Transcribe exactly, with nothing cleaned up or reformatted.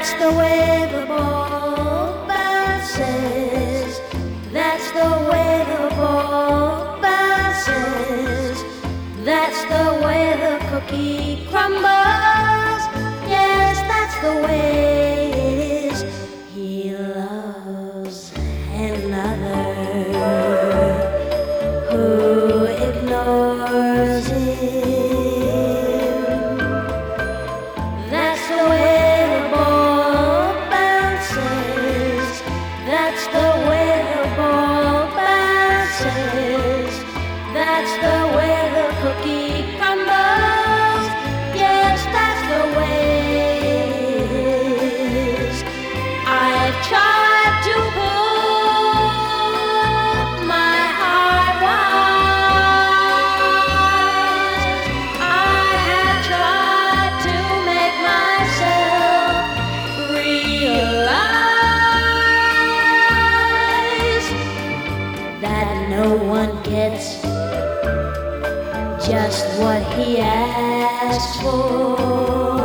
That's the way the ball bounces. That's the way the ball bounces. That's the way the cookie crumbles. Yes, that's the way it is. He loves another who ignores him. That's the way the ball bounces. That's the way the ball bounces. That's the way the cookie crumbles. Yes, that's the way it is. I've tried to put my heart wise. I have tried to make myself realize that no one gets just what he asked for.